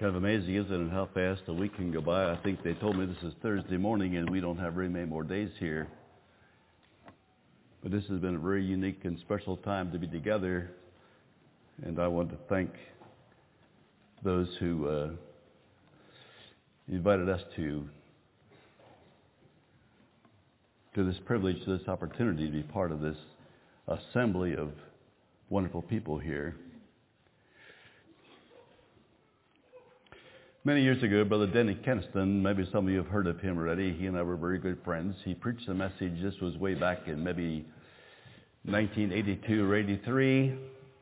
Kind of amazing, isn't it, how fast a week can go by? I think they told me this is Thursday morning and we don't have very many more days here. But this has been a very unique and special time to be together. And I want to thank those who invited us to this privilege, to this opportunity to be part of this assembly of wonderful people here. Many years ago, Brother Denny Keniston, maybe some of you have heard of him already. He and I were very good friends. He preached a message. This was way back in maybe 1982 or 83.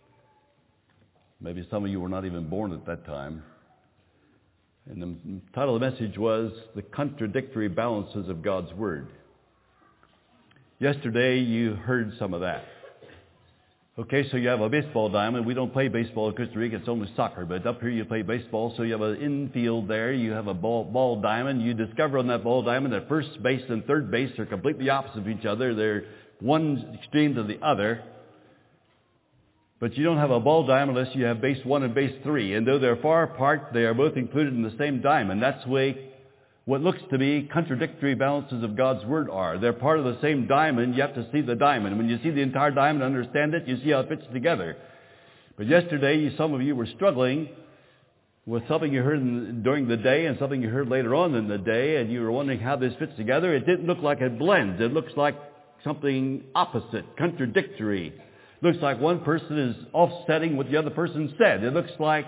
Maybe some of you were not even born at that time. And the title of the message was The Contradictory Balances of God's Word. Yesterday, you heard some of that. Okay, so you have a baseball diamond. We don't play baseball in Costa Rica. It's only soccer. But up here you play baseball. So you have an infield there. You have a ball diamond. You discover on that ball diamond that first base and third base are completely opposite of each other. They're one extreme to the other. But you don't have a ball diamond unless you have base 1 and base 3. And though they're far apart, they are both included in the same diamond. That's the way what looks to be contradictory balances of God's Word are. They're part of the same diamond. You have to see the diamond. When you see the entire diamond, understand it, you see how it fits together. But yesterday, some of you were struggling with something you heard during the day and something you heard later on in the day, and you were wondering how this fits together. It didn't look like it blends. It looks like something opposite, contradictory. Looks like one person is offsetting what the other person said. It looks like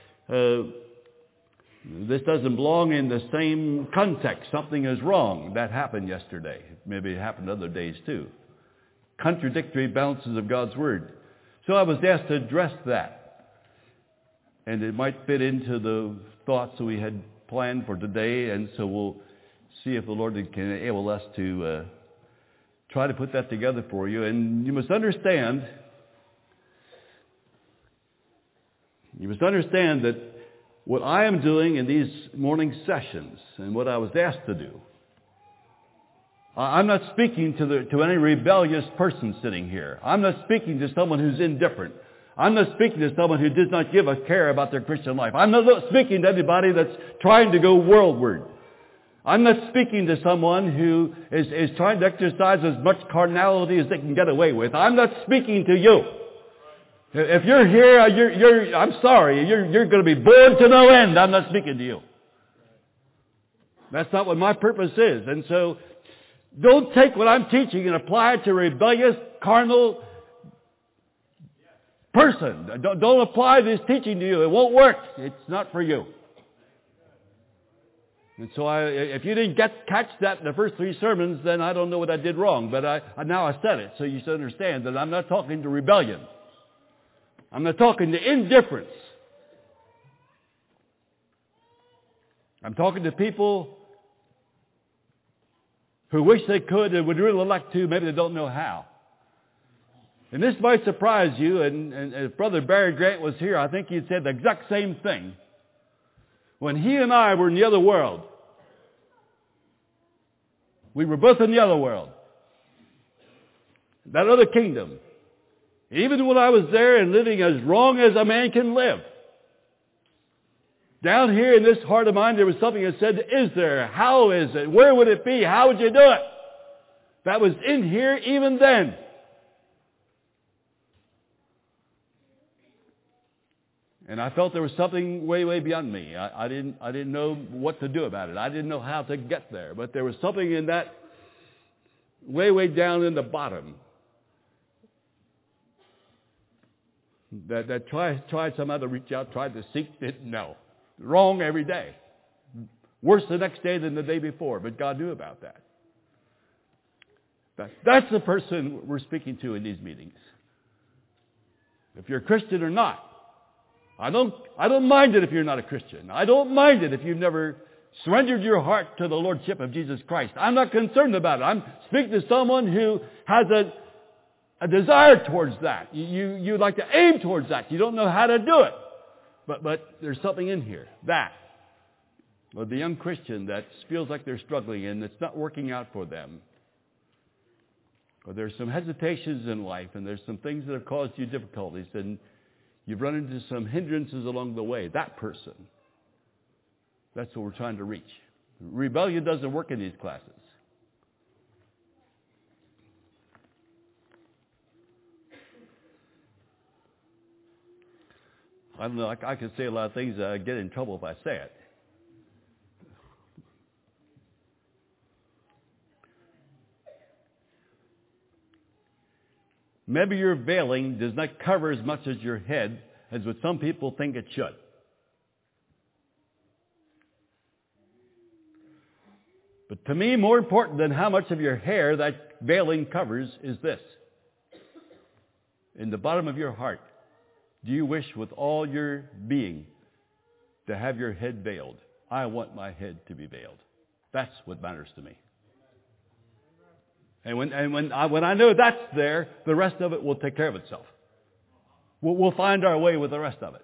this doesn't belong in the same context. Something is wrong. That happened yesterday. Maybe it happened other days too. Contradictory balances of God's Word. So I was asked to address that. And it might fit into the thoughts that we had planned for today. And so we'll see if the Lord can enable us to try to put that together for you. And you must understand that what I am doing in these morning sessions and what I was asked to do, I'm not speaking to any rebellious person sitting here. I'm not speaking to someone who's indifferent. I'm not speaking to someone who does not give a care about their Christian life. I'm not speaking to anybody that's trying to go worldward. I'm not speaking to someone who is trying to exercise as much carnality as they can get away with. I'm not speaking to you. If you're here, I'm sorry, you're going to be bored to no end. I'm not speaking to you. That's not what my purpose is. And so, don't take what I'm teaching and apply it to a rebellious, carnal person. Don't apply this teaching to you. It won't work. It's not for you. And so if you didn't catch that in the first 3 sermons, then I don't know what I did wrong. But now I said it, so you should understand that I'm not talking to rebellion. I'm not talking to indifference. I'm talking to people who wish they could and would really like to, maybe they don't know how. And this might surprise you, and if Brother Barry Grant was here, I think he'd said the exact same thing. When he and I were in the other world, we were both in the other world, that other kingdom. Even when I was there and living as wrong as a man can live, down here in this heart of mine, there was something that said, is there? How is it? Where would it be? How would you do it? That was in here even then. And I felt there was something way, way beyond me. I didn't know what to do about it. I didn't know how to get there. But there was something in that way, way down in the bottom that tried somehow to reach out, tried to seek, didn't know. Wrong every day. Worse the next day than the day before, but God knew about that. That's the person we're speaking to in these meetings. If you're a Christian or not. I don't mind it if you're not a Christian. I don't mind it if you've never surrendered your heart to the Lordship of Jesus Christ. I'm not concerned about it. I'm speaking to someone who has a desire towards that. You'd like to aim towards that. You don't know how to do it. But there's something in here. That. Or the young Christian that feels like they're struggling and it's not working out for them. Or there's some hesitations in life and there's some things that have caused you difficulties and you've run into some hindrances along the way. That person. That's what we're trying to reach. Rebellion doesn't work in these classes. I don't know, I can say a lot of things that I get in trouble if I say it. Maybe your veiling does not cover as much as your head as what some people think it should. But to me, more important than how much of your hair that veiling covers is this. In the bottom of your heart, do you wish with all your being to have your head veiled? I want my head to be veiled. That's what matters to me. And when I know that's there, the rest of it will take care of itself. We'll find our way with the rest of it.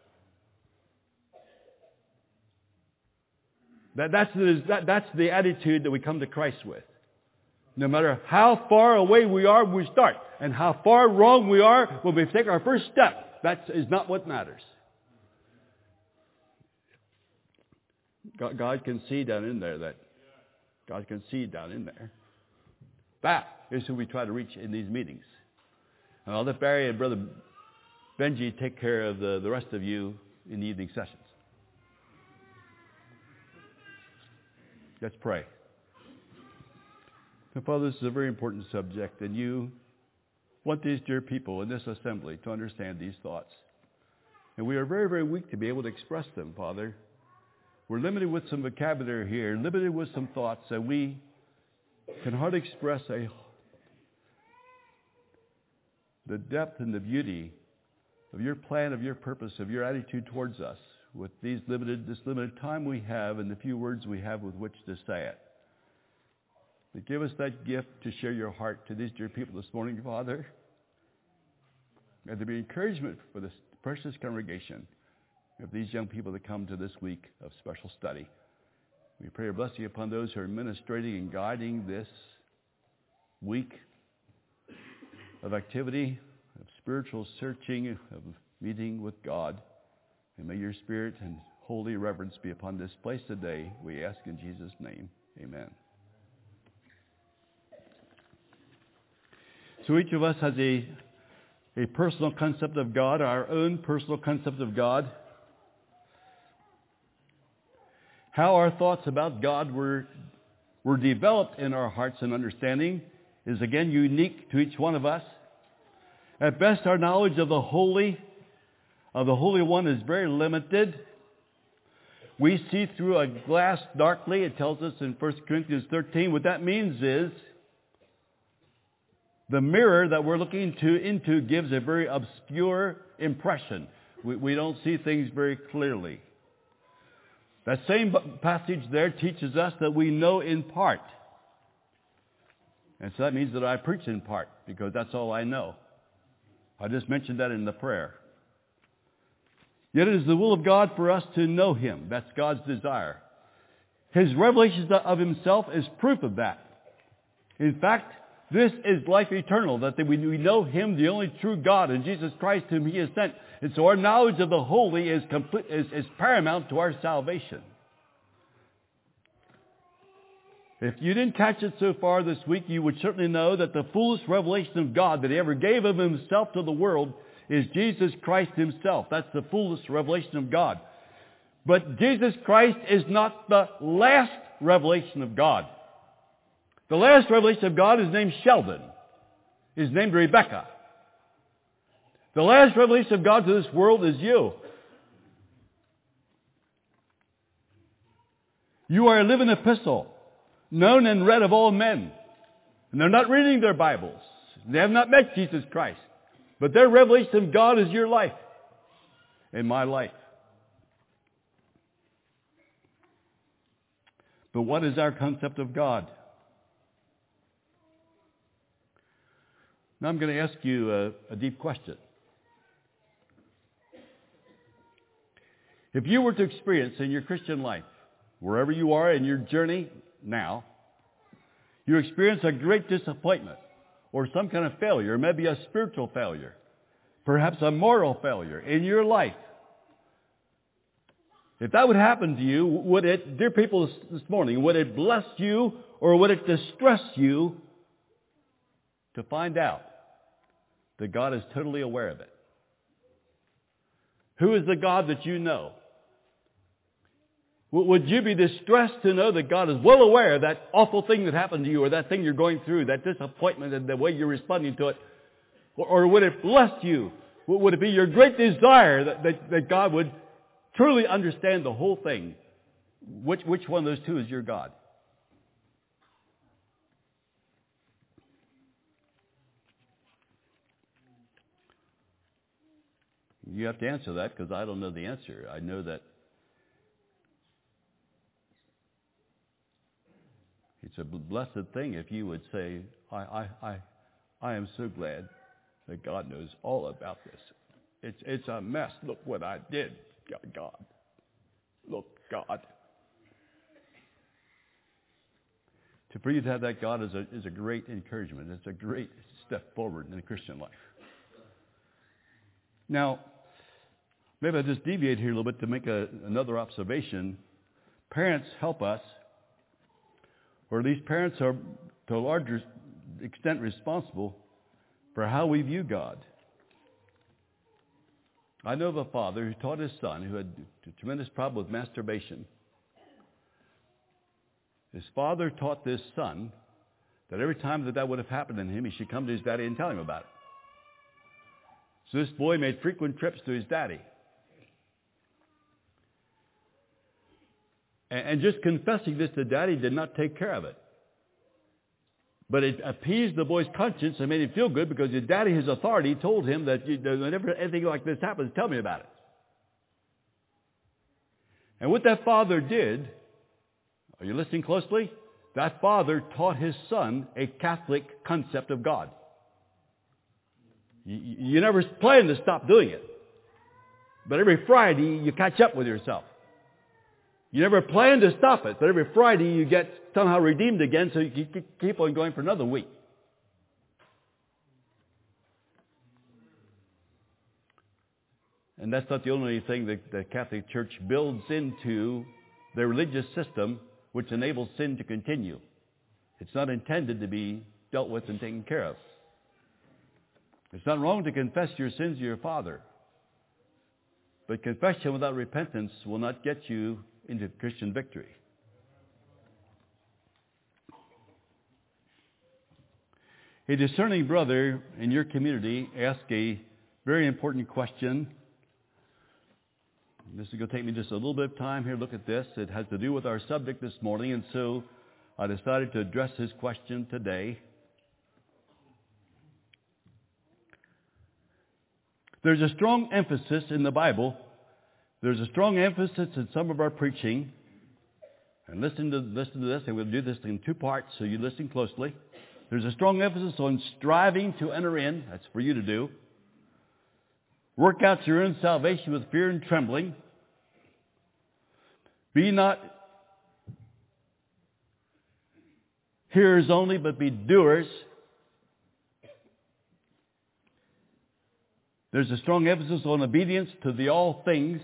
That's the attitude that we come to Christ with. No matter how far away we are, we start. And how far wrong we are when we take our first step. That is not what matters. God can see down in there God can see down in there. That is who we try to reach in these meetings. And I'll let Barry and Brother Benji take care of the rest of you in the evening sessions. Let's pray. And Father, this is a very important subject, and you want these dear people in this assembly to understand these thoughts. And we are very, very weak to be able to express them, Father. We're limited with some vocabulary here, limited with some thoughts, and we can hardly express the depth and the beauty of your plan, of your purpose, of your attitude towards us with this limited time we have and the few words we have with which to say it. But give us that gift to share your heart to these dear people this morning, Father, and to be encouragement for this precious congregation of these young people that come to this week of special study. We pray your blessing upon those who are administrating and guiding this week of activity, of spiritual searching, of meeting with God. And may your spirit and holy reverence be upon this place today. We ask in Jesus' name. Amen. So each of us has a personal concept of God, our own personal concept of God. How our thoughts about God were developed in our hearts and understanding is again unique to each one of us. At best, our knowledge of the Holy One is very limited. We see through a glass darkly. It tells us in 1 Corinthians 13. What that means is the mirror that we're looking into gives a very obscure impression. We don't see things very clearly. That same passage there teaches us that we know in part. And so that means that I preach in part, because that's all I know. I just mentioned that in the prayer. Yet it is the will of God for us to know Him. That's God's desire. His revelation of Himself is proof of that. In fact, this is life eternal, that we know Him, the only true God, and Jesus Christ whom He has sent. And so our knowledge of the holy is paramount to our salvation. If you didn't catch it so far this week, you would certainly know that the fullest revelation of God that He ever gave of Himself to the world is Jesus Christ Himself. That's the fullest revelation of God. But Jesus Christ is not the last revelation of God. The last revelation of God is named Sheldon. Is named Rebecca. The last revelation of God to this world is you. You are a living epistle, known and read of all men. And they're not reading their Bibles. They have not met Jesus Christ. But their revelation of God is your life and my life. But what is our concept of God? Now I'm going to ask you a deep question. If you were to experience in your Christian life, wherever you are in your journey now, you experience a great disappointment or some kind of failure, maybe a spiritual failure, perhaps a moral failure in your life, If that would happen to you, would it, dear people this morning, would it bless you or would it distress you to find out that God is totally aware of it? Who is the God that you know? Would you be distressed to know that God is well aware of that awful thing that happened to you or that thing you're going through, that disappointment and the way you're responding to it? Or would it bless you? Would it be your great desire that God would truly understand the whole thing? Which one of those two is your God? You have to answer that because I don't know the answer. I know that it's a blessed thing if you would say, I am so glad that God knows all about this. It's a mess. Look what I did, God. Look, God. For you to have that God is a great encouragement. It's a great step forward in the Christian life. Now, maybe I'll just deviate here a little bit to make another observation. Parents help us, or at least parents are to a larger extent responsible for how we view God. I know of a father who taught his son, who had a tremendous problem with masturbation. His father taught this son that every time that would have happened to him, he should come to his daddy and tell him about it. So this boy made frequent trips to his daddy. And just confessing this to daddy did not take care of it. But it appeased the boy's conscience and made him feel good because his daddy, his authority, told him that whenever anything like this happens, tell me about it. And what that father did, are you listening closely? That father taught his son a Catholic concept of God. You never plan to stop doing it. But every Friday, you catch up with yourself. You never plan to stop it, but every Friday you get somehow redeemed again, so you keep on going for another week. And that's not the only thing that the Catholic Church builds into their religious system, which enables sin to continue. It's not intended to be dealt with and taken care of. It's not wrong to confess your sins to your Father. But confession without repentance will not get you into Christian victory. A discerning brother in your community asked a very important question. This is going to take me just a little bit of time here to look at this. It has to do with our subject this morning, and so I decided to address his question today. There's a strong emphasis in the Bible. There's a strong emphasis in some of our preaching. And listen to this, and we'll do this in two parts, so you listen closely. There's a strong emphasis on striving to enter in. That's for you to do. Work out your own salvation with fear and trembling. Be not hearers only, but be doers. There's a strong emphasis on obedience to the all things.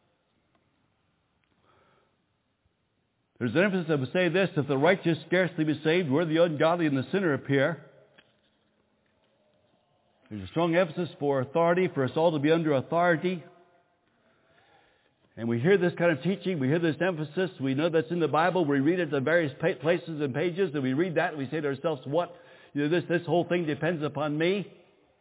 There's an emphasis that would say this: if the righteous scarcely be saved, where the ungodly and the sinner appear. There's a strong emphasis for authority, for us all to be under authority. And we hear this kind of teaching, we hear this emphasis, we know that's in the Bible, we read it in various places and pages, and we read that and we say to ourselves, what? This whole thing depends upon me.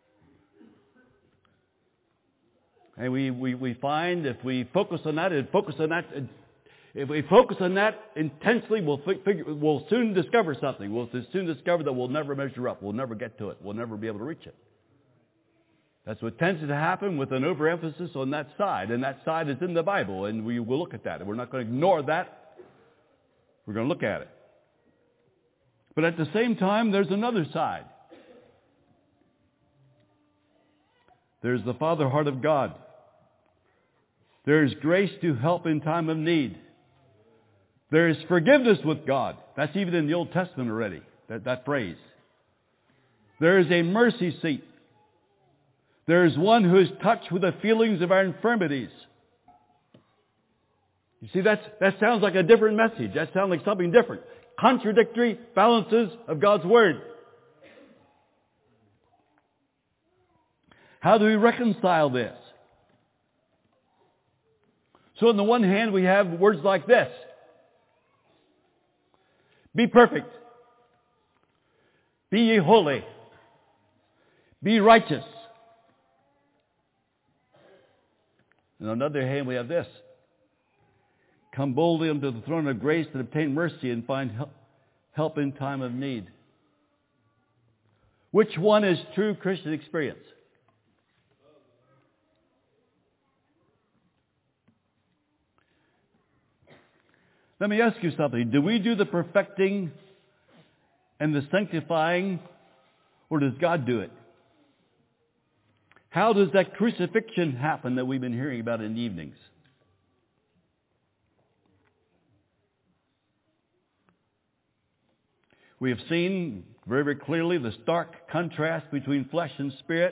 And we find if we focus on that if we focus on that intensely, we'll soon discover something. We'll soon discover that we'll never measure up. We'll never get to it. We'll never be able to reach it. That's what tends to happen with an overemphasis on that side. And that side is in the Bible, and we will look at that. And we're not going to ignore that. We're going to look at it. But at the same time, there's another side. There's the Father heart of God. There's grace to help in time of need. There is forgiveness with God. That's even in the Old Testament already, that phrase. There is a mercy seat. There is one who is touched with the feelings of our infirmities. You see, that sounds like a different message. That sounds like something different. Contradictory balances of God's Word. How do we reconcile this? So on the one hand, we have words like this. Be perfect. Be ye holy. Be righteous. And on the other hand, we have this. Come boldly unto the throne of grace and obtain mercy and find help in time of need. Which one is true Christian experience? Let me ask you something. Do we do the perfecting and the sanctifying, or does God do it? How does that crucifixion happen that we've been hearing about in the evenings? We have seen very, very clearly the stark contrast between flesh and spirit.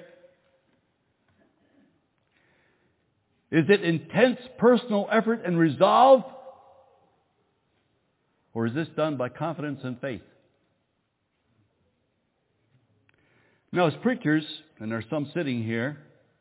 Is it intense personal effort and resolve? Or is this done by confidence and faith? Now, as preachers, and there are some sitting here,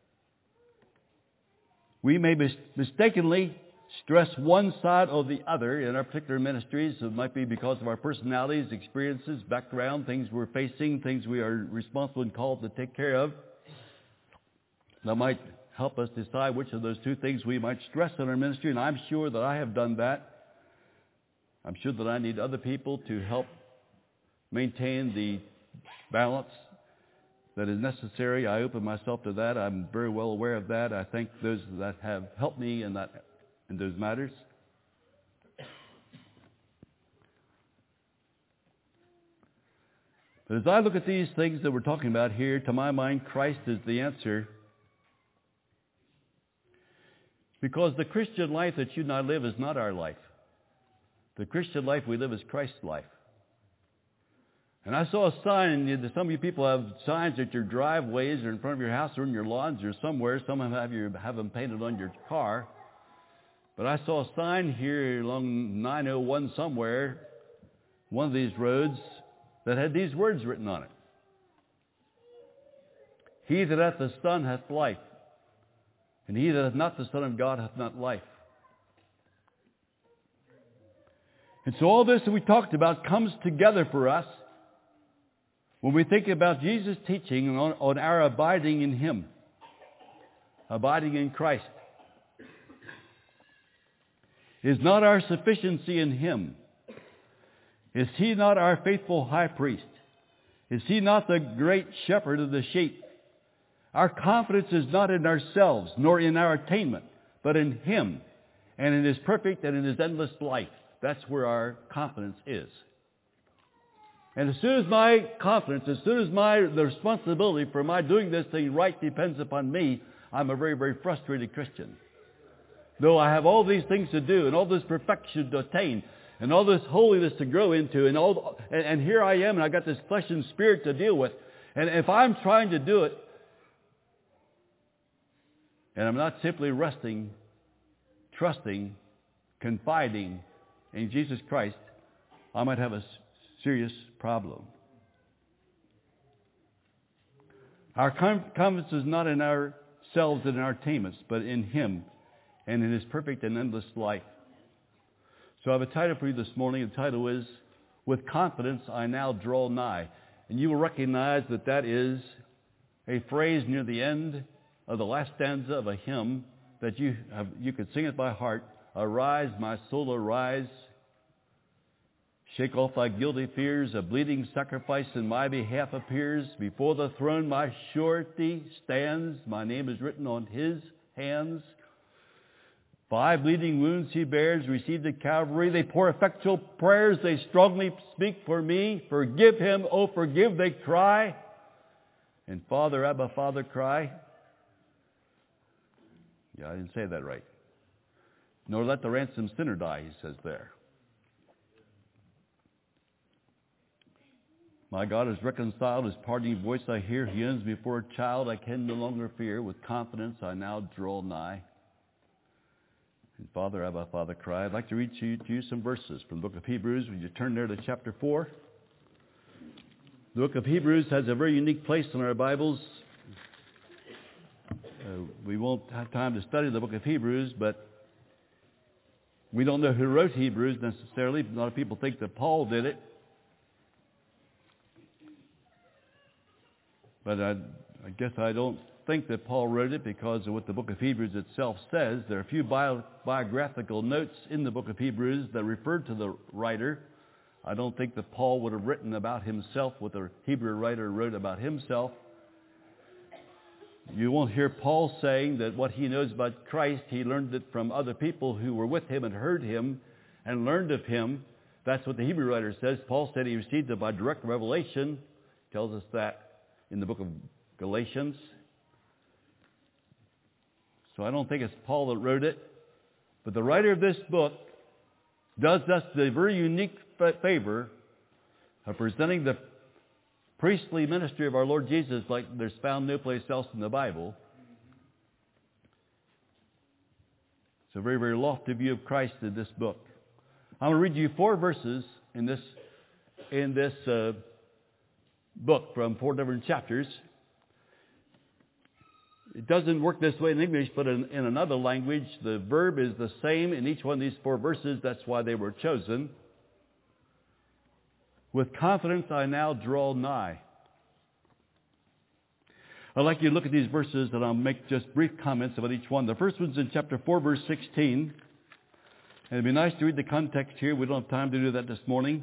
we may mistakenly stress one side or the other in our particular ministries. It might be because of our personalities, experiences, background, things we're facing, things we are responsible and called to take care of. That might help us decide which of those two things we might stress in our ministry, and I'm sure that I have done that. I'm sure that I need other people to help maintain the balance that is necessary. I open myself to that. I'm very well aware of that. I thank those that have helped me in those matters. But as I look at these things that we're talking about here, to my mind, Christ is the answer. Because the Christian life that you and I live is not our life. The Christian life we live is Christ's life. And I saw a sign. Some of you people have signs at your driveways or in front of your house or in your lawns or somewhere. Some of them have them painted on your car. But I saw a sign here along 901 somewhere, one of these roads, that had these words written on it. He that hath the Son hath life, and he that hath not the Son of God hath not life. And so all this that we talked about comes together for us when we think about Jesus' teaching on our abiding in Him, abiding in Christ. Is not our sufficiency in Him? Is He not our faithful high priest? Is He not the great shepherd of the sheep? Our confidence is not in ourselves, nor in our attainment, but in Him, and in His perfect and in His endless life. That's where our confidence is. And as soon as my confidence, as soon as the responsibility for my doing this thing right depends upon me, I'm a very, very frustrated Christian. Though I have all these things to do, and all this perfection to attain, and all this holiness to grow into, and here I am, and I've got this flesh and spirit to deal with. And if I'm trying to do it, and I'm not simply resting, trusting, confiding in Jesus Christ, I might have a serious problem. Our confidence is not in ourselves and in our attainments, but in Him and in His perfect and endless life. So I have a title for you this morning. The title is, With Confidence I Now Draw Nigh. And you will recognize that that is a phrase near the end of the last stanza of a hymn that you could sing it by heart. Arise, my soul, arise. Shake off thy guilty fears. A bleeding sacrifice in my behalf appears. Before the throne my surety stands. My name is written on His hands. 5 bleeding wounds He bears, received at Calvary. They pour effectual prayers. They strongly speak for me. Forgive him, oh forgive, they cry. And Father, Abba, Father, cry. Yeah, I didn't say that right. Nor let the ransomed sinner die, He says there. My God is reconciled, His parting voice I hear. He ends before a child I can no longer fear. With confidence I now draw nigh. And Father, Abba, Father, cry. I'd like to read to you some verses from the book of Hebrews. Would you turn there to chapter 4? The book of Hebrews has a very unique place in our Bibles. We won't have time to study the book of Hebrews, but we don't know who wrote Hebrews necessarily. A lot of people think that Paul did it. But I guess I don't think that Paul wrote it because of what the book of Hebrews itself says. There are a few biographical notes in the book of Hebrews that refer to the writer. I don't think that Paul would have written about himself what the Hebrew writer wrote about himself. You won't hear Paul saying that what he knows about Christ, he learned it from other people who were with him and heard him and learned of him. That's what the Hebrew writer says. Paul said he received it by direct revelation. Tells us that in the book of Galatians. So I don't think it's Paul that wrote it. But the writer of this book does us the very unique favor of presenting the priestly ministry of our Lord Jesus like there's found no place else in the Bible. It's a very, very lofty view of Christ in this book. I'm going to read you 4 verses in this book from 4 different chapters. It doesn't work this way in English, but in another language, the verb is the same in each one of these 4 verses. That's why they were chosen. With confidence I now draw nigh. I'd like you to look at these verses, and I'll make just brief comments about each one. The first one's in chapter 4, verse 16. And it'd be nice to read the context here. We don't have time to do that this morning.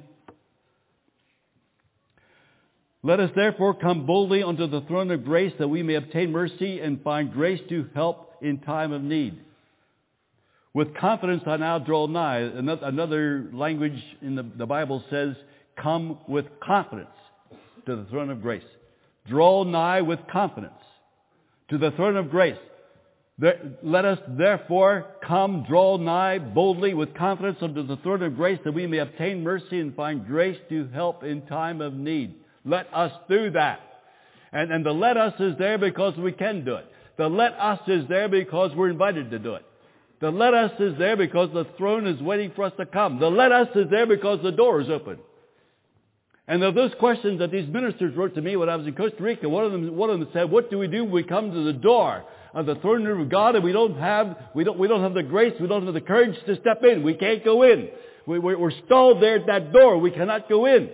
Let us therefore come boldly unto the throne of grace that we may obtain mercy and find grace to help in time of need. With confidence I now draw nigh. Another language in the Bible says, come with confidence to the throne of grace. Draw nigh with confidence to the throne of grace. Let us therefore come, draw nigh boldly with confidence unto the throne of grace that we may obtain mercy and find grace to help in time of need. Let us do that. And the let us is there because we can do it. The let us is there because we're invited to do it. The let us is there because the throne is waiting for us to come. The let us is there because the door is open. And of those questions that these ministers wrote to me when I was in Costa Rica, one of them said, what do we do when we come to the door of the throne room of God and we don't have the grace, we don't have the courage to step in. We can't go in. We're stalled there at that door. We cannot go in.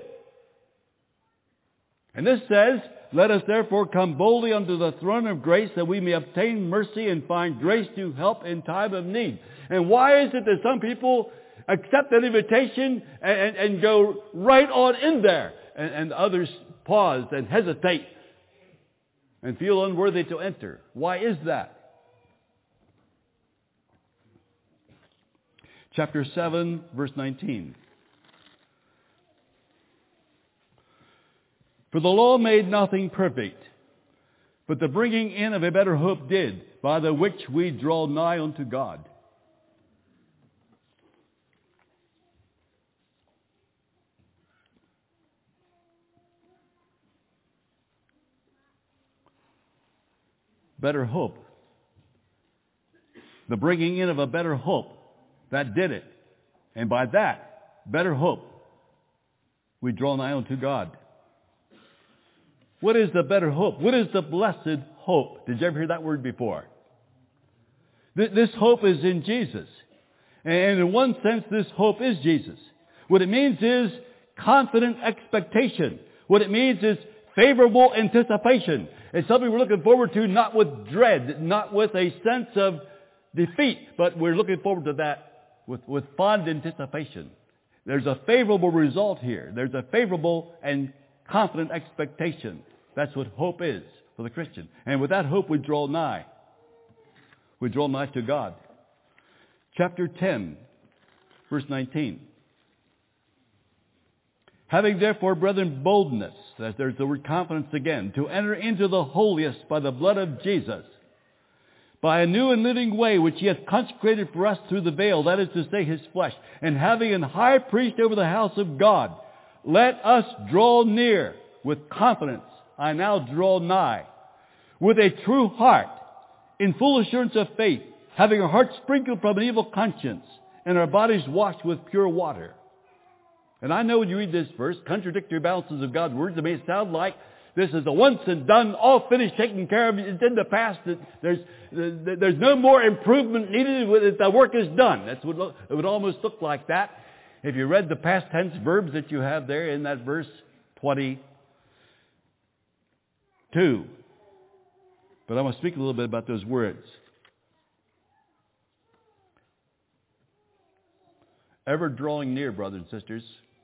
And this says, let us therefore come boldly unto the throne of grace that we may obtain mercy and find grace to help in time of need. And why is it that some people accept that invitation and go right on in there, and others pause and hesitate and feel unworthy to enter? Why is that? Chapter 7, verse 19. For the law made nothing perfect, but the bringing in of a better hope did, by the which we draw nigh unto God. Better hope. The bringing in of a better hope, that did it. And by that, better hope, we draw nigh unto God. What is the better hope? What is the blessed hope? Did you ever hear that word before? This hope is in Jesus. And in one sense, this hope is Jesus. What it means is confident expectation. What it means is favorable anticipation. It's something we're looking forward to, not with dread, not with a sense of defeat, but we're looking forward to that with fond anticipation. There's a favorable result here. There's a favorable and confident expectation. That's what hope is for the Christian. And with that hope, we draw nigh. We draw nigh to God. Chapter 10, verse 19. Having therefore, brethren, boldness, there's the word confidence again, to enter into the holiest by the blood of Jesus, by a new and living way which he hath consecrated for us through the veil, that is to say, his flesh, and having an high priest over the house of God, let us draw near with confidence. I now draw nigh with a true heart, in full assurance of faith, having our hearts sprinkled from an evil conscience, and our bodies washed with pure water. And I know when you read this verse, contradictory balances of God's words, it may sound like this is a once and done, all finished, taken care of. It's in the past. There's no more improvement needed. The work is done. It would almost look like that if you read the past tense verbs that you have there in that verse 22. But I want to speak a little bit about those words. Ever drawing near, brothers and sisters.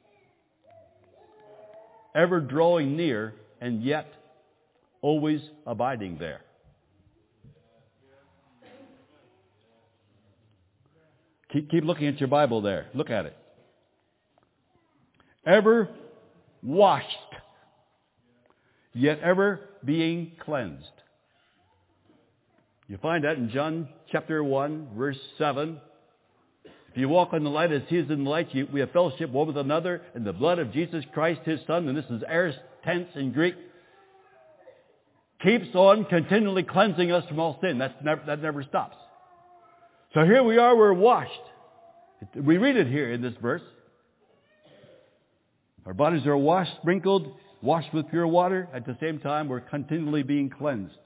Ever drawing near, and yet always abiding there. Keep looking at your Bible there. Look at it. Ever washed, yet ever being cleansed. You find that in John chapter 1, verse 7. If you walk in the light as He is in the light, we have fellowship one with another in the blood of Jesus Christ, His Son. And this is aorist tense in Greek. Keeps on continually cleansing us from all sin. That never stops. So here we are, we're washed. We read it here in this verse. Our bodies are washed, sprinkled, washed with pure water. At the same time, we're continually being cleansed.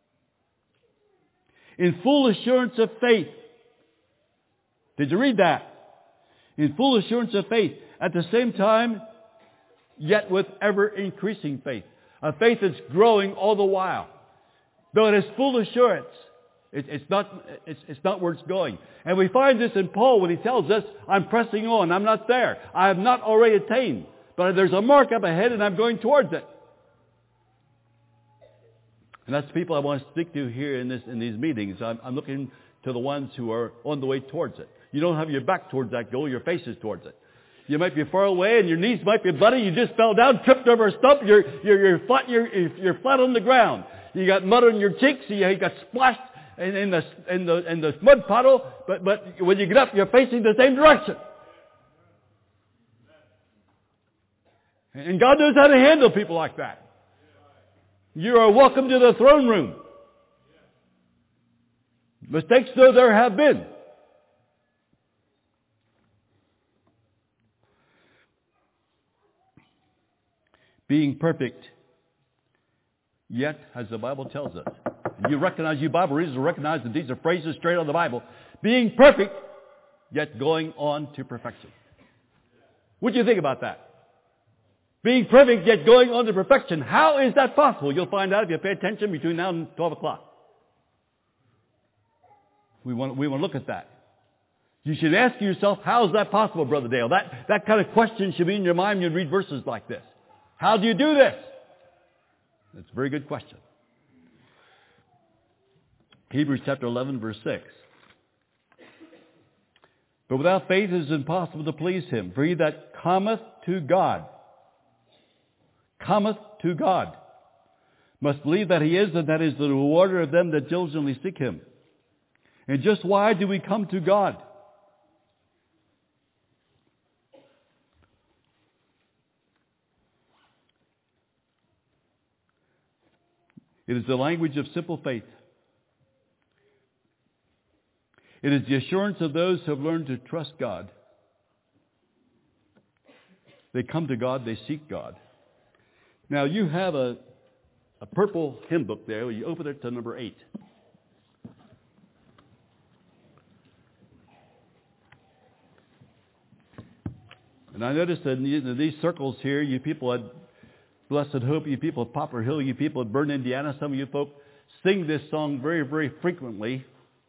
In full assurance of faith. Did you read that? In full assurance of faith. At the same time, yet with ever increasing faith. A faith that's growing all the while. Though it is full assurance. It's not where it's going. And we find this in Paul when he tells us, I'm pressing on. I'm not there. I have not already attained. But there's a mark up ahead and I'm going towards it. And that's the people I want to speak to here in these meetings. I'm looking to the ones who are on the way towards it. You don't have your back towards that goal. Your face is towards it. You might be far away and your knees might be bloody. You just fell down, tripped over a stump. You're flat on the ground. You got mud on your cheeks. You got splashed in the mud puddle. But when you get up, you're facing the same direction. And God knows how to handle people like that. You are welcome to the throne room. Mistakes though there have been. Being perfect, yet, as the Bible tells us. You Bible readers will recognize that these are phrases straight out of the Bible. Being perfect, yet going on to perfection. What do you think about that? Being perfect, yet going on to perfection. How is that possible? You'll find out if you pay attention between now and 12 o'clock. We want to look at that. You should ask yourself, how is that possible, Brother Dale? That kind of question should be in your mind when you read verses like this. How do you do this? That's a very good question. Hebrews chapter 11, verse 6. But without faith it is impossible to please Him. For he that cometh to God, must believe that He is, and that is the rewarder of them that diligently seek Him. And just why do we come to God? It is the language of simple faith. It is the assurance of those who have learned to trust God. They come to God, they seek God. Now you have a purple hymn book there. You open it to number 8. And I noticed that in these circles here, you people at Blessed Hope, you people at Poplar Hill, you people at Bern, Indiana, some of you folk sing this song very, very frequently.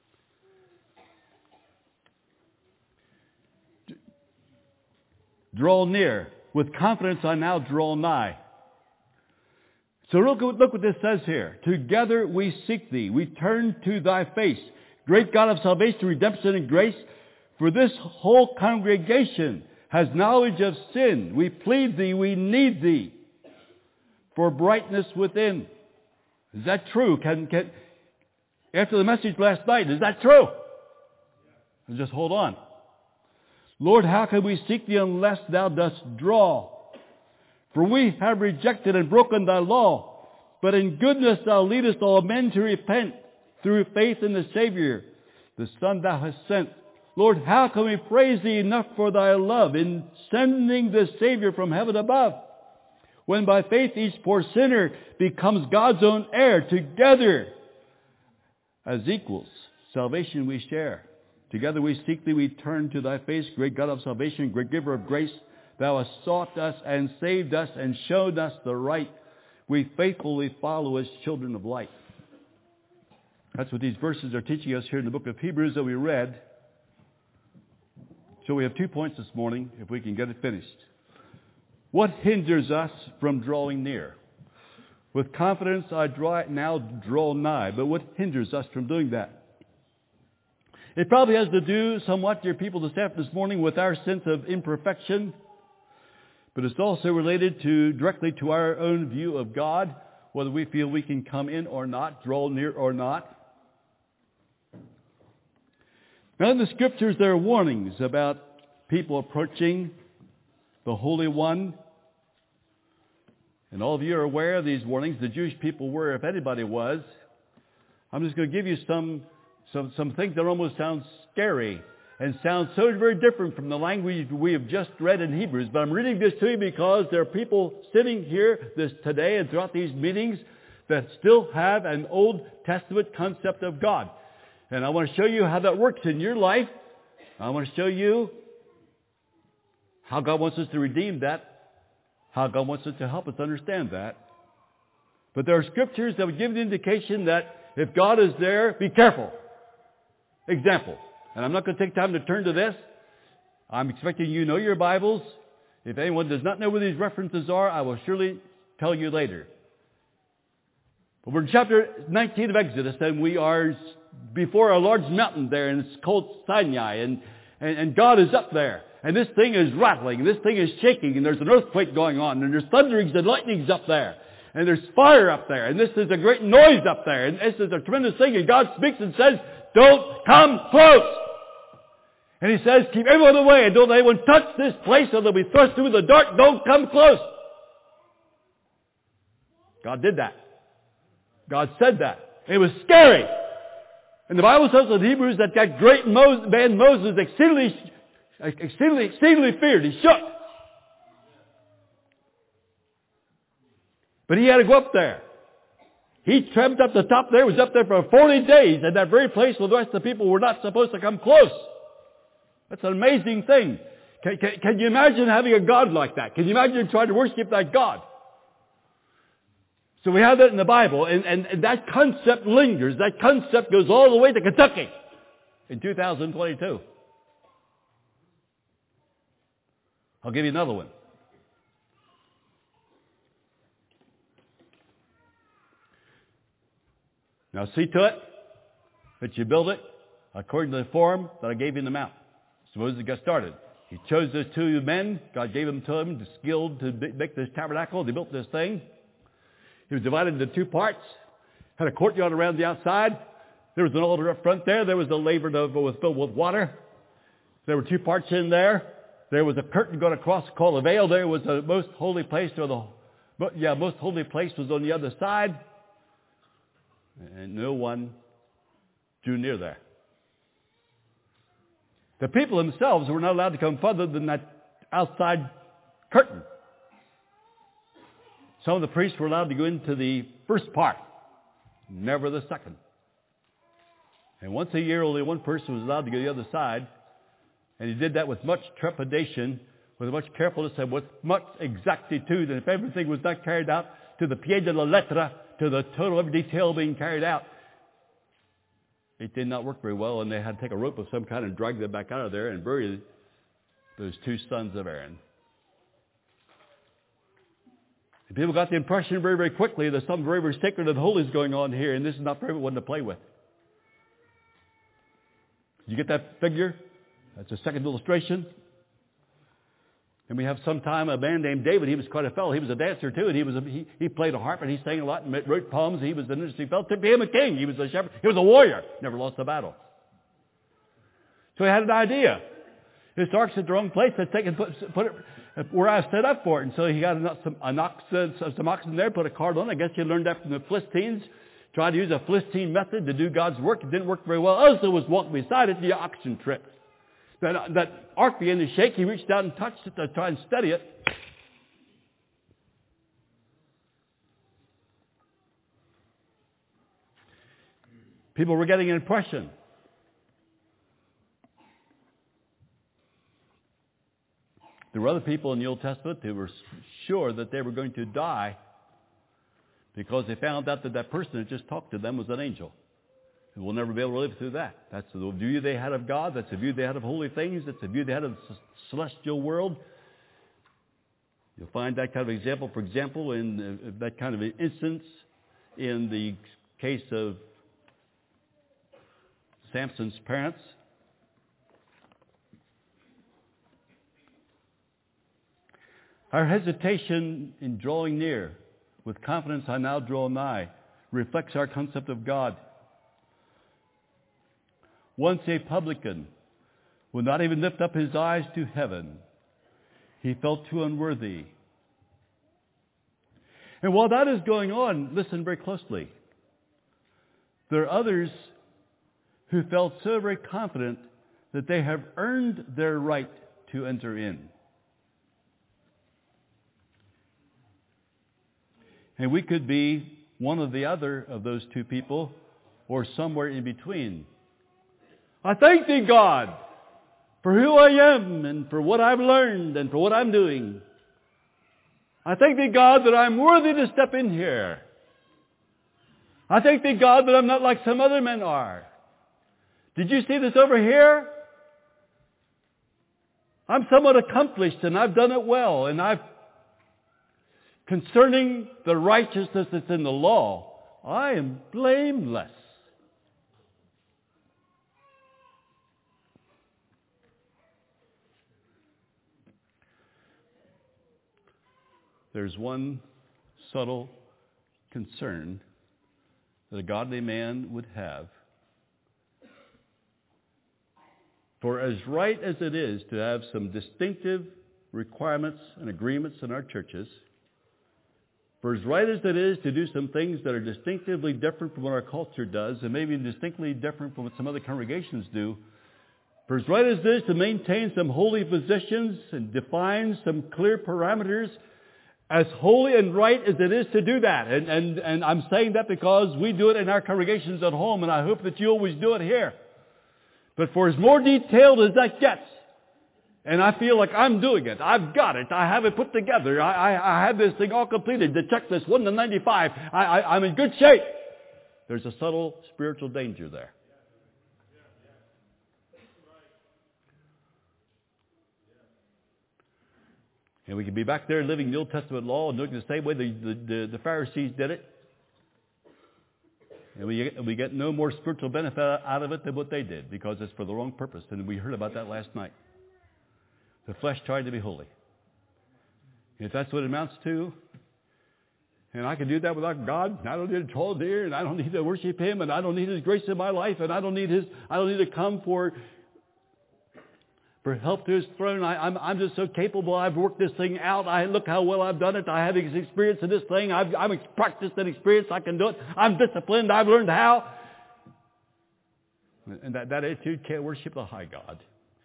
Draw near. With confidence I now draw nigh. So look what this says here. Together we seek Thee. We turn to Thy face. Great God of salvation, redemption, and grace. For this whole congregation has knowledge of sin. We plead Thee. We need Thee. For brightness within. Is that true? After the message last night, is that true? Just hold on. Lord, how can we seek Thee unless Thou dost draw? For we have rejected and broken Thy law. But in goodness Thou leadest all men to repent through faith in the Savior. the Son thou hast sent. Lord, how can we praise thee enough for thy love in sending the Savior from heaven above? When by faith each poor sinner becomes God's own heir, together as equals, salvation we share. Together we seek thee, we turn to thy face, great God of salvation, great giver of grace. Thou hast sought us and saved us and showed us the right. We faithfully follow as children of light. That's what these verses are teaching us here in the book of Hebrews that we read. So we have 2 points this morning, if we can get it finished. What hinders us from drawing near? With confidence I draw nigh. But what hinders us from doing that? It probably has to do somewhat, dear people, this morning with our sense of imperfection. But it's also related directly to our own view of God, whether we feel we can come in or not, draw near or not. Now in the Scriptures there are warnings about people approaching the Holy One. And all of you are aware of these warnings. The Jewish people were, if anybody was. I'm just going to give you some things that almost sound scary and sound so very different from the language we have just read in Hebrews. But I'm reading this to you because there are people sitting here today and throughout these meetings that still have an Old Testament concept of God. And I want to show you how that works in your life. I want to show you how God wants us to redeem that, how God wants us to help us understand that. But there are scriptures that would give an indication that if God is there, be careful. Example, and I'm not going to take time to turn to this. I'm expecting you know your Bibles. If anyone does not know where these references are, I will surely tell you later. But we're in chapter 19 of Exodus, and we are before a large mountain there, and it's called Sinai, and God is up there. And this thing is rattling, and this thing is shaking, and there's an earthquake going on, and there's thunderings and lightnings up there, and there's fire up there, and this is a great noise up there, and this is a tremendous thing, and God speaks and says, don't come close. And He says, keep everyone away, and don't let anyone touch this place, or they'll be thrust through the dark. Don't come close. God did that. God said that. It was scary. And the Bible says in Hebrews that great man Moses exceedingly feared. He shook. But he had to go up there. He tramped up the top there, was up there for 40 days in that very place where the rest of the people were not supposed to come close. That's an amazing thing. Can you imagine having a God like that? Can you imagine trying to worship that God? So we have that in the Bible, and that concept lingers. That concept goes all the way to Kentucky in 2022. I'll give you another one. Now see to it that you build it according to the form that I gave you in the mount. So Moses got started. He chose those 2 men. God gave them to him, the skill to make this tabernacle. They built this thing. He was divided into 2 parts. Had a courtyard around the outside. There was an altar up front there. There was a laver that was filled with water. There were 2 parts in there. There was a curtain going across called a veil. There was a most holy place. Most holy place was on the other side. And no one drew near there. The people themselves were not allowed to come further than that outside curtain. Some of the priests were allowed to go into the first part, never the second. And once a year, only one person was allowed to go to the other side. And he did that with much trepidation, with much carefulness, and with much exactitude. And if everything was not carried out to the pied de la lettre, to the total every detail being carried out, it did not work very well. And they had to take a rope of some kind and drag them back out of there and bury those 2 sons of Aaron. And people got the impression very, very quickly there's something very, very sacred and holy is going on here, and this is not for everyone to play with. You get that figure? That's a second illustration. And we have sometime a man named David. He was quite a fellow. He was a dancer too, and he played a harp and he sang a lot and wrote poems. He was an interesting fellow. To be a king, he was a shepherd. He was a warrior. Never lost a battle. So he had an idea. His ark's at the wrong place. Let's take and put it where I set up for it. And so he got some oxen there, put a cart on. I guess he learned that from the Philistines tried to use a Philistine method to do God's work. It didn't work very well. Uzzah was walking beside it, the oxen tripped. That ark began to shake. He reached out and touched it to try and steady it. People were getting an impression. There were other people in the Old Testament who were sure that they were going to die because they found out that that person that just talked to them was an angel. And we'll never be able to live through that. That's the view they had of God. That's the view they had of holy things. That's the view they had of the celestial world. You'll find that kind of example, for example, in that kind of an instance in the case of Samson's parents. Our hesitation in drawing near, with confidence I now draw nigh, reflects our concept of God. Once a publican would not even lift up his eyes to heaven. He felt too unworthy. And while that is going on, listen very closely. There are others who felt so very confident that they have earned their right to enter in. And we could be one or the other of those two people, or somewhere in between. I thank thee, God, for who I am and for what I've learned and for what I'm doing. I thank thee, God, that I'm worthy to step in here. I thank thee, God, that I'm not like some other men are. Did you see this over here? I'm somewhat accomplished and I've done it well, and concerning the righteousness that's in the law, I am blameless. There's one subtle concern that a godly man would have. For as right as it is to have some distinctive requirements and agreements in our churches, for as right as it is to do some things that are distinctively different from what our culture does, and maybe distinctly different from what some other congregations do, for as right as it is to maintain some holy positions and define some clear parameters, as holy and right as it is to do that. And I'm saying that because we do it in our congregations at home, and I hope that you always do it here. But for as more detailed as that gets, and I feel like I'm doing it, I've got it, I have it put together, I have this thing all completed, the checklist 1 to 95, I'm in good shape. There's a subtle spiritual danger there. And we can be back there living the Old Testament law and doing the same way the Pharisees did it. And we get no more spiritual benefit out of it than what they did, because it's for the wrong purpose. And we heard about that last night. The flesh tried to be holy. If that's what it amounts to, and I can do that without God, and I don't need to draw near, and I don't need to worship Him, and I don't need His grace in my life, and I don't need to come for help to His throne. I'm just so capable. I've worked this thing out. Look how well I've done it. I have experience in this thing. I'm practiced and experienced. I can do it. I'm disciplined. I've learned how. And that attitude can't worship the high God.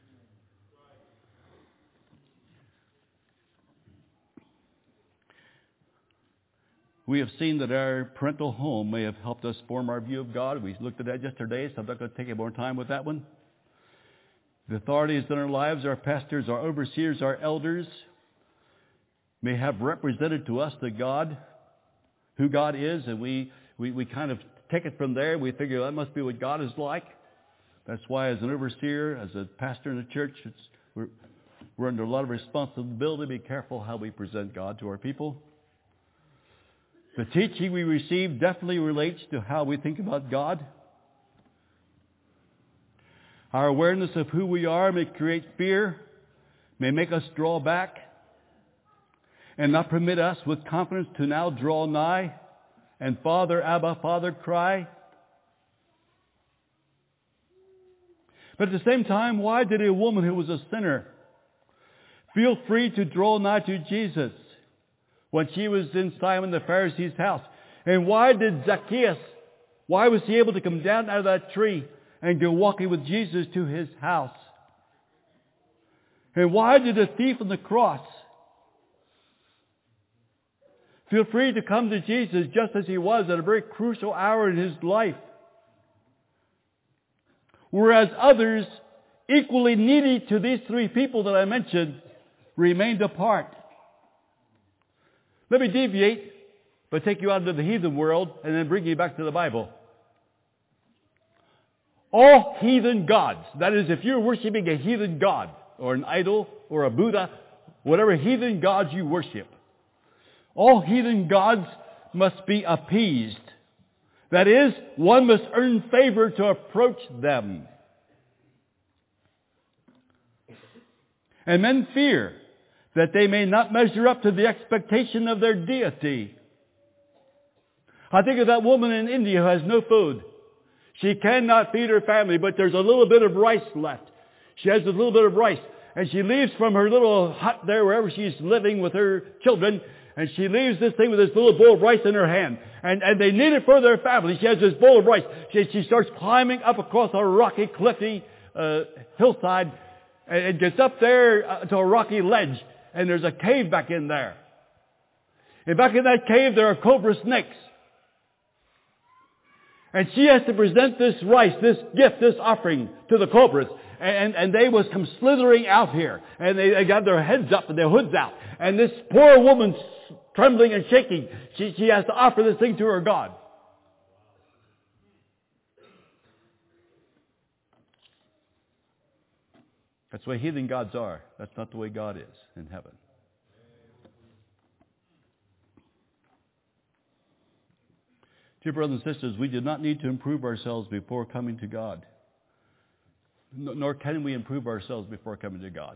We have seen that our parental home may have helped us form our view of God. We looked at that yesterday, so I'm not going to take any more time with that one. The authorities in our lives, our pastors, our overseers, our elders, may have represented to us the God, who God is, and we kind of take it from there. We figure that must be what God is like. That's why as an overseer, as a pastor in the church, we're under a lot of responsibility to be careful how we present God to our people. The teaching we receive definitely relates to how we think about God. Our awareness of who we are may create fear, may make us draw back, and not permit us with confidence to now draw nigh and Father, Abba, Father, cry. But at the same time, why did a woman who was a sinner feel free to draw nigh to Jesus when she was in Simon the Pharisee's house? And why did Zacchaeus Why was he able to come down out of that tree and go walking with Jesus to his house? And why did the thief on the cross feel free to come to Jesus just as he was at a very crucial hour in his life? Whereas others, equally needy to these three people that I mentioned, remained apart. Let me deviate, but take you out into the heathen world and then bring you back to the Bible. All heathen gods, that is, if you're worshiping a heathen god, or an idol, or a Buddha, whatever heathen gods you worship, all heathen gods must be appeased. That is, one must earn favor to approach them. And men fear that they may not measure up to the expectation of their deity. I think of that woman in India who has no food. She cannot feed her family, but there's a little bit of rice left. She has a little bit of rice, and she leaves from her little hut there, wherever she's living with her children, and she leaves this thing with this little bowl of rice in her hand. And they need it for their family. She has this bowl of rice. She starts climbing up across a rocky, cliffy hillside, and gets up there to a rocky ledge, and there's a cave back in there. And back in that cave there are cobra snakes. And she has to present this rice, this gift, this offering to the cobras. And they was come slithering out here. And they got their heads up and their hoods out. And this poor woman's trembling and shaking. She has to offer this thing to her God. That's the way heathen gods are. That's not the way God is in heaven. Dear brothers and sisters, we do not need to improve ourselves before coming to God. Nor can we improve ourselves before coming to God.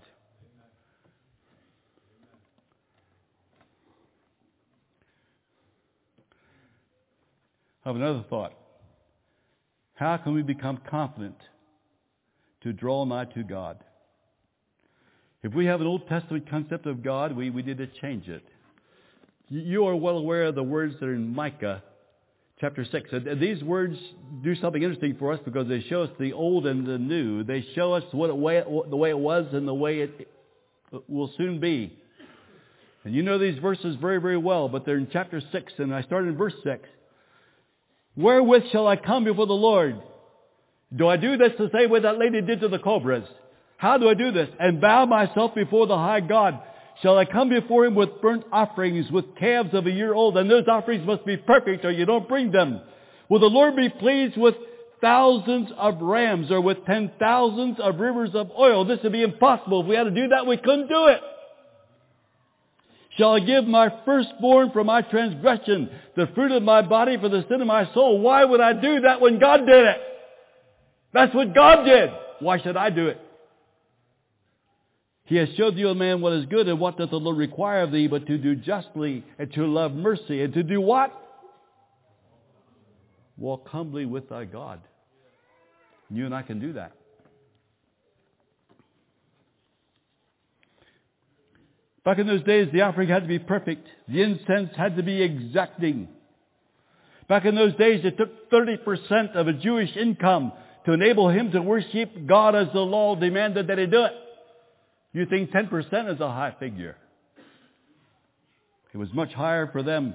I have another thought. How can we become confident to draw nigh to God? If we have an Old Testament concept of God, we need to change it. You are well aware of the words that are in Micah chapter 6. And these words do something interesting for us because they show us the old and the new. They show us the way it was and the way it will soon be. And you know these verses very, very well, but they're in chapter 6, and I started in verse 6. Wherewith shall I come before the Lord? Do I do this the same way that lady did to the cobras? How do I do this? And bow myself before the high God. Shall I come before him with burnt offerings, with calves of a year old? And those offerings must be perfect, or you don't bring them. Will the Lord be pleased with thousands of rams, or with 10,000s of rivers of oil? This would be impossible. If we had to do that, we couldn't do it. Shall I give my firstborn for my transgression, the fruit of my body for the sin of my soul? Why would I do that when God did it? That's what God did. Why should I do it? He has showed you, O man, what is good, and what doth the Lord require of thee, but to do justly, and to love mercy, and to do what? Walk humbly with thy God. You and I can do that. Back in those days, the offering had to be perfect. The incense had to be exacting. Back in those days, it took 30% of a Jewish income to enable him to worship God as the law demanded that he do it. You think 10% is a high figure. It was much higher for them.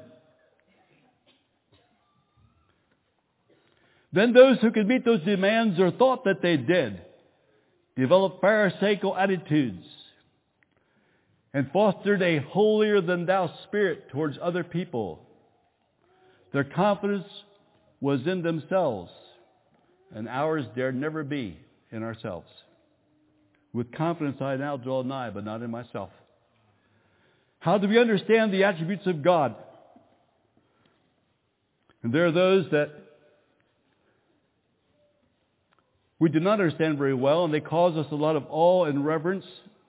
Then those who could meet those demands, or thought that they did, developed pharisaical attitudes and fostered a holier-than-thou spirit towards other people. Their confidence was in themselves, and ours dare never be in ourselves. With confidence I now draw nigh, but not in myself. How do we understand the attributes of God? And there are those that we do not understand very well, and they cause us a lot of awe and reverence.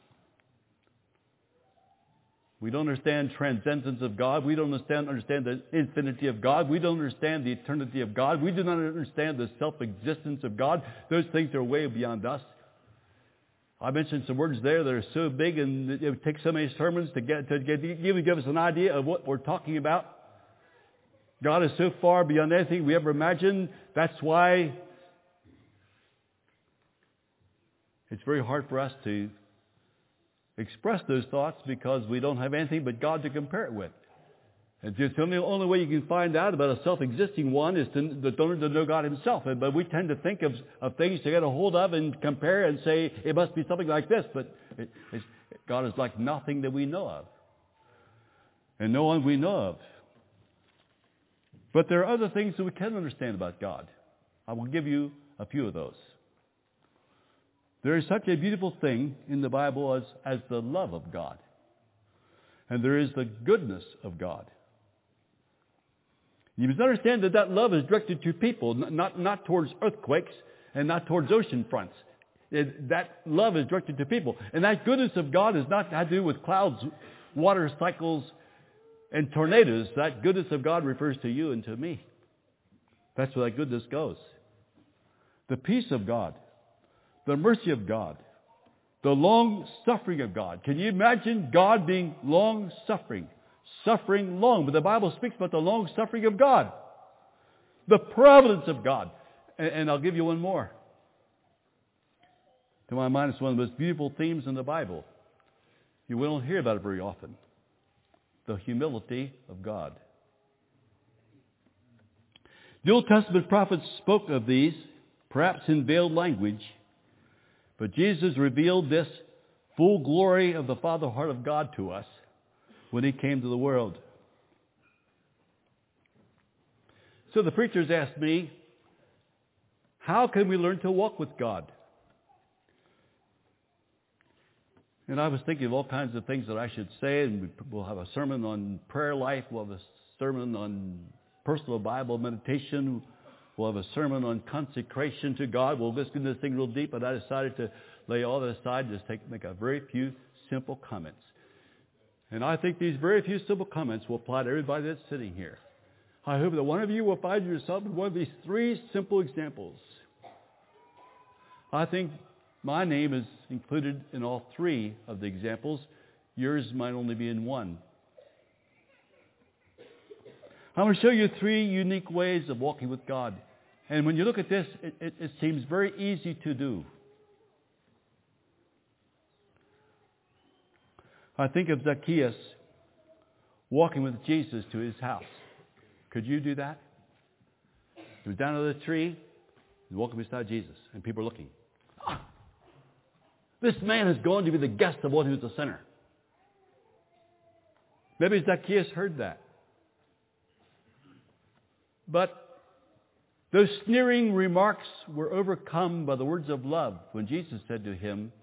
We don't understand transcendence of God. We don't understand the infinity of God. We don't understand the eternity of God. We do not understand the self-existence of God. Those things are way beyond us. I mentioned some words there that are so big, and it would take so many sermons to give us an idea of what we're talking about. God is so far beyond anything we ever imagined. That's why it's very hard for us to express those thoughts, because we don't have anything but God to compare it with. And the only way you can find out about a self-existing one is to learn to know God himself. But we tend to think of things to get a hold of and compare and say, it must be something like this. But God is like nothing that we know of. And no one we know of. But there are other things that we can understand about God. I will give you a few of those. There is such a beautiful thing in the Bible as the love of God. And there is the goodness of God. You must understand that love is directed to people, not towards earthquakes and not towards ocean fronts. That love is directed to people. And that goodness of God is not to do with clouds, water cycles, and tornadoes. That goodness of God refers to you and to me. That's where that goodness goes. The peace of God, the mercy of God, the long-suffering of God. Can you imagine God being long-suffering? Suffering long. But the Bible speaks about the long-suffering of God. The providence of God. And I'll give you one more. To my mind, it's one of the most beautiful themes in the Bible. You don't hear about it very often. The humility of God. The Old Testament prophets spoke of these, perhaps in veiled language, but Jesus revealed this full glory of the Father heart of God to us when he came to the world. So the preachers asked me, how can we learn to walk with God? And I was thinking of all kinds of things that I should say, and we'll have a sermon on prayer life, we'll have a sermon on personal Bible meditation, we'll have a sermon on consecration to God. We'll just get this thing real deep, but I decided to lay all that aside and just make a very few simple comments. And I think these very few simple comments will apply to everybody that's sitting here. I hope that one of you will find yourself in one of these three simple examples. I think my name is included in all three of the examples. Yours might only be in one. I'm going to show you three unique ways of walking with God. And when you look at this, it seems very easy to do. I think of Zacchaeus walking with Jesus to his house. Could you do that? He was down under the tree, he's walking beside Jesus, and people are looking. This man is going to be the guest of one who's a sinner. Maybe Zacchaeus heard that. But those sneering remarks were overcome by the words of love when Jesus said to him,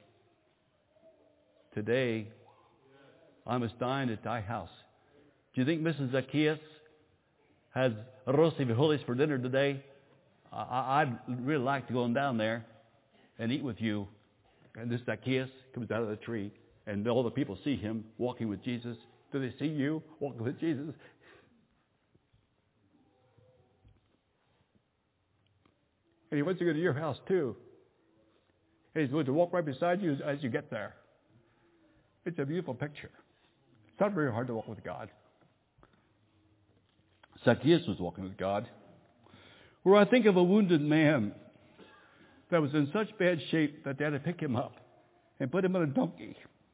today I must dine at thy house. Do you think Mrs. Zacchaeus has arroz y frijoles for dinner today? I'd really like to go on down there and eat with you. And this Zacchaeus comes out of the tree, and all the people see him walking with Jesus. Do they see you walking with Jesus? And he wants to go to your house too. And he's going to walk right beside you as you get there. It's a beautiful picture. It's not very hard to walk with God. Zacchaeus was walking with God. Or I think of a wounded man that was in such bad shape that they had to pick him up and put him on a donkey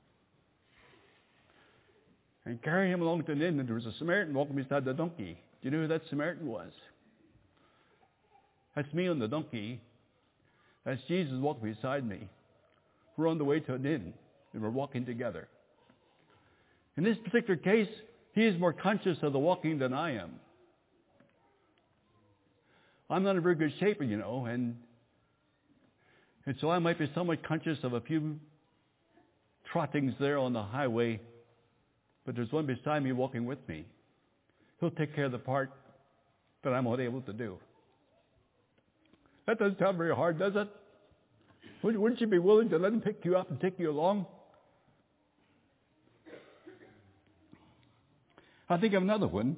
and carry him along to an inn. And there was a Samaritan walking beside the donkey. Do you know who that Samaritan was? That's me on the donkey. That's Jesus walking beside me. We're on the way to an inn, and we're walking together. In this particular case, he is more conscious of the walking than I am. I'm not in very good shape, you know, and so I might be somewhat conscious of a few trottings there on the highway, but there's one beside me walking with me. He'll take care of the part that I'm not able to do. That doesn't sound very hard, does it? Wouldn't you be willing to let him pick you up and take you along? I think of another one.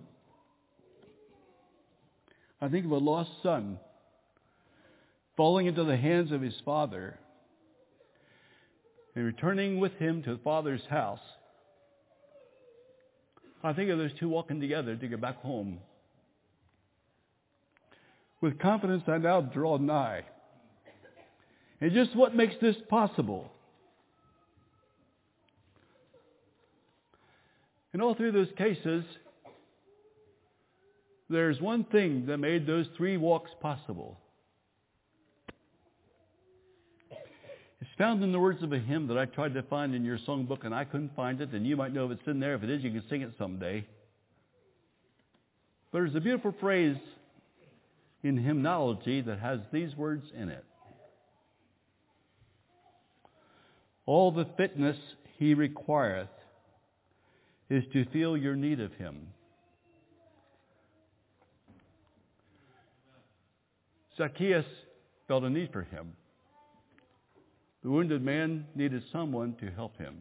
I think of a lost son falling into the hands of his father and returning with him to the father's house. I think of those two walking together to get back home. With confidence I now draw nigh. And just what makes this possible? In all three of those cases, there's one thing that made those three walks possible. It's found in the words of a hymn that I tried to find in your songbook, and I couldn't find it, and you might know if it's in there. If it is, you can sing it someday. But there's a beautiful phrase in hymnology that has these words in it. All the fitness he requireth is to feel your need of him. Zacchaeus felt a need for him. The wounded man needed someone to help him.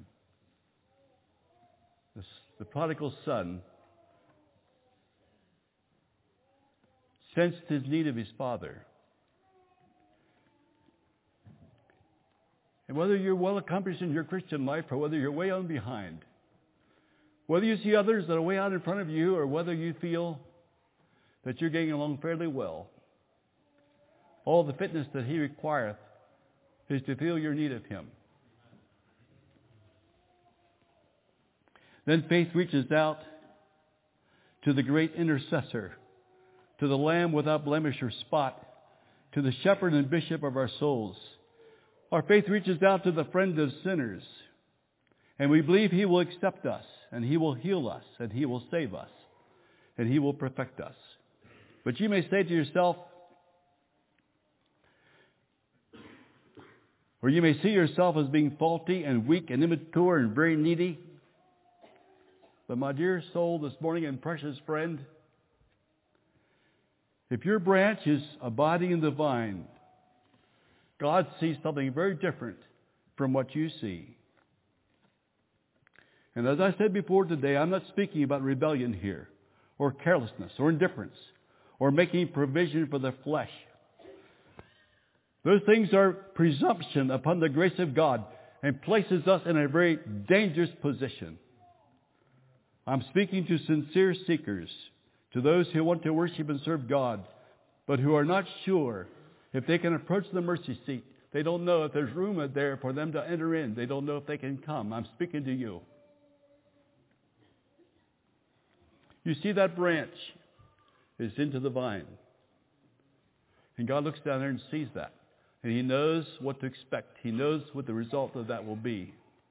The prodigal son sensed his need of his father. And whether you're well accomplished in your Christian life or whether you're way on behind, whether you see others that are way out in front of you or whether you feel that you're getting along fairly well, all the fitness that he requireth is to feel your need of him. Then faith reaches out to the great intercessor, to the Lamb without blemish or spot, to the shepherd and bishop of our souls. Our faith reaches out to the friend of sinners, and we believe he will accept us, and he will heal us, and he will save us, and he will perfect us. But you may say to yourself, or you may see yourself as being faulty and weak and immature and very needy. But my dear soul this morning and precious friend, if your branch is abiding in the vine, God sees something very different from what you see. And as I said before today, I'm not speaking about rebellion here, or carelessness, or indifference, or making provision for the flesh. Those things are presumption upon the grace of God and places us in a very dangerous position. I'm speaking to sincere seekers, to those who want to worship and serve God, but who are not sure if they can approach the mercy seat. They don't know if there's room there for them to enter in. They don't know if they can come. I'm speaking to you. You see that branch is into the vine. And God looks down there and sees that. And he knows what to expect. He knows what the result of that will be.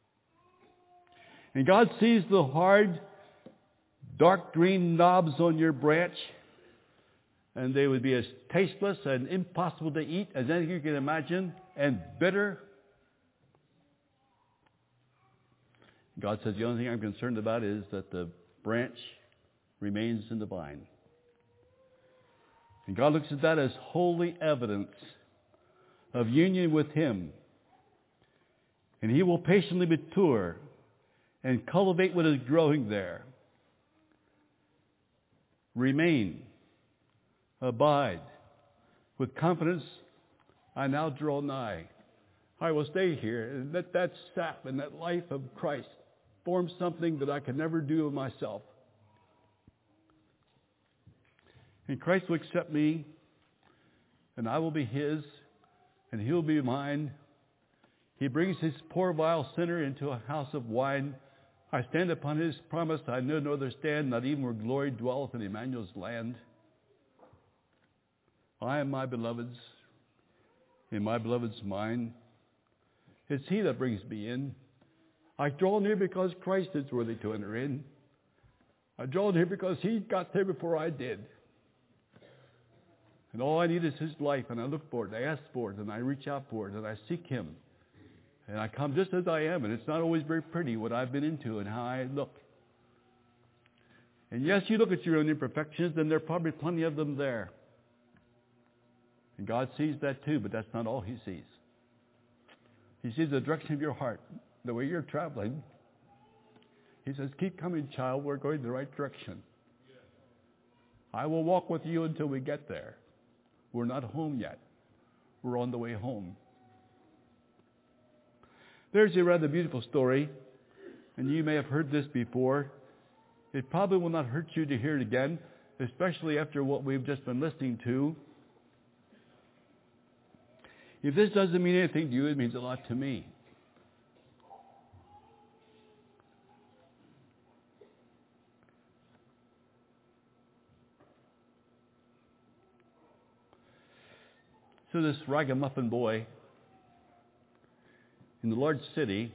And God sees the hard, dark green knobs on your branch, and they would be as tasteless and impossible to eat as anything you can imagine, and bitter. God says, the only thing I'm concerned about is that the branch remains in the vine. And God looks at that as holy evidence of union with him. And he will patiently mature and cultivate what is growing there. Remain, abide. With confidence, I now draw nigh. I will stay here and let that sap and that life of Christ form something that I can never do of myself. And Christ will accept me, and I will be his, and he'll be mine. He brings his poor vile sinner into a house of wine. I stand upon his promise. I know no other stand, not even where glory dwelleth in Emmanuel's land. I am my beloved's, and my beloved's mine. It's he that brings me in. I draw near because Christ is worthy to enter in. I draw near because he got there before I did. And all I need is his life, and I look for it, I ask for it, and I reach out for it, and I seek him. And I come just as I am, and it's not always very pretty what I've been into and how I look. And yes, you look at your own imperfections, and there are probably plenty of them there. And God sees that too, but that's not all he sees. He sees the direction of your heart, the way you're traveling. He says, keep coming, child, we're going the right direction. I will walk with you until we get there. We're not home yet. We're on the way home. There's a rather beautiful story, and you may have heard this before. It probably will not hurt you to hear it again, especially after what we've just been listening to. If this doesn't mean anything to you, it means a lot to me. So this ragamuffin boy in the large city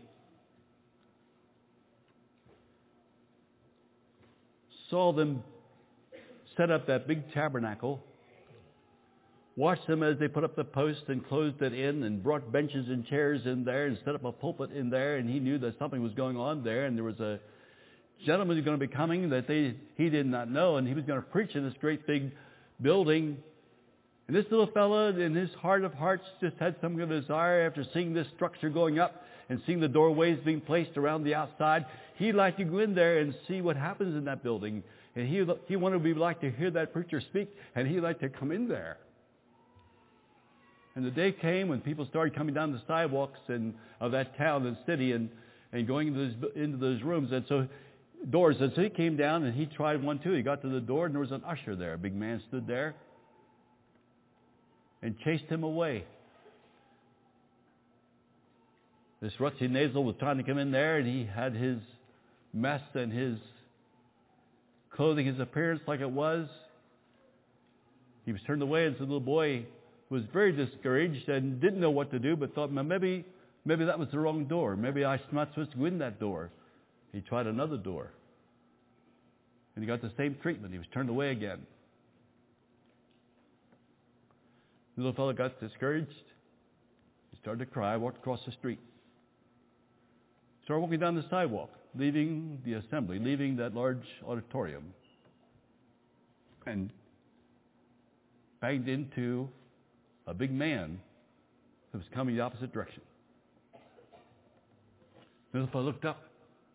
saw them set up that big tabernacle, watched them as they put up the post and closed it in and brought benches and chairs in there and set up a pulpit in there, and he knew that something was going on there, and there was a gentleman who was going to be coming that he did not know, and he was going to preach in this great big building. And this little fella, in his heart of hearts, just had some kind of desire after seeing this structure going up and seeing the doorways being placed around the outside. He'd like to go in there and see what happens in that building. And he wanted to be like to hear that preacher speak, and he'd like to come in there. And the day came when people started coming down the sidewalks of that town and city and going into those rooms. And so doors. And so he came down and he tried one too. He got to the door and there was an usher there. A big man stood there and chased him away. This Rusty Nasal was trying to come in there, and he had his mess and his clothing, his appearance like it was. He was turned away, and so the little boy was very discouraged and didn't know what to do, but thought, maybe that was the wrong door. Maybe I'm not supposed to go in that door. He tried another door, and he got the same treatment. He was turned away again. The little fellow got discouraged. He started to cry, walked across the street. Started walking down the sidewalk, leaving the assembly, leaving that large auditorium, and banged into a big man who was coming the opposite direction. The little fellow looked up.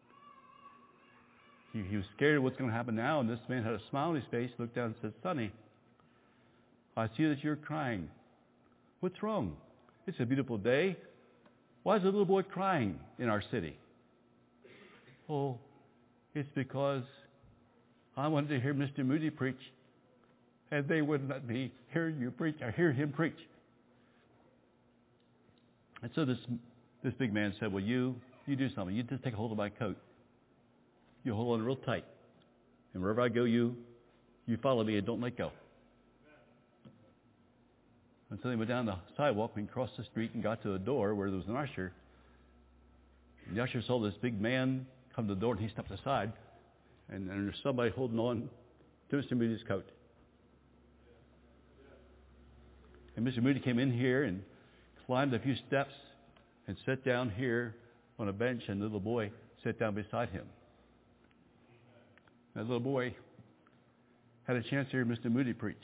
He was scared of what's going to happen now, and this man had a smile on his face, looked down and said, "Sonny, I see that you're crying. What's wrong? It's a beautiful day. Why is a little boy crying in our city?" "Oh, it's because I wanted to hear Mr. Moody preach, and they wouldn't let me hear you preach or hear him preach." And so this big man said, "Well, you do something. You just take a hold of my coat. You hold on real tight, and wherever I go, you follow me and don't let go." And so they went down the sidewalk and crossed the street and got to a door where there was an usher. And the usher saw this big man come to the door, and he stepped aside, and there's somebody holding on to Mr. Moody's coat. And Mr. Moody came in here and climbed a few steps and sat down here on a bench, and the little boy sat down beside him. That little boy had a chance to hear Mr. Moody preach,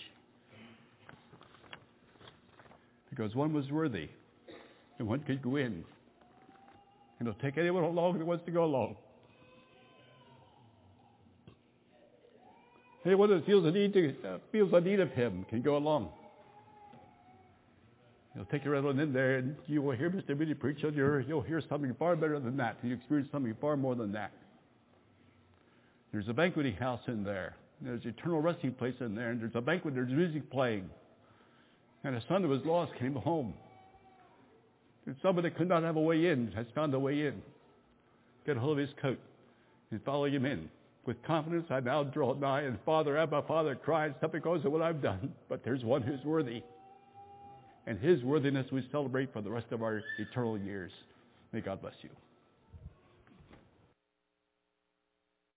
because one was worthy and one could go in, and he'll take anyone along that wants to go along. Anyone that feels a need of him can go along. He'll take you right on in there, and you will hear Mr. Moody preach, and you'll hear something far better than that. You experience something far more than that. There's a banqueting house in there. There's eternal resting place in there, and there's a banquet. There's music playing. And a son that was lost came home. And somebody that could not have a way in has found a way in. Get a hold of his coat and follow him in. With confidence, I now draw nigh, and Father, Abba, Father, cries, not because of what I've done, but there's one who's worthy. And his worthiness we celebrate for the rest of our eternal years. May God bless you.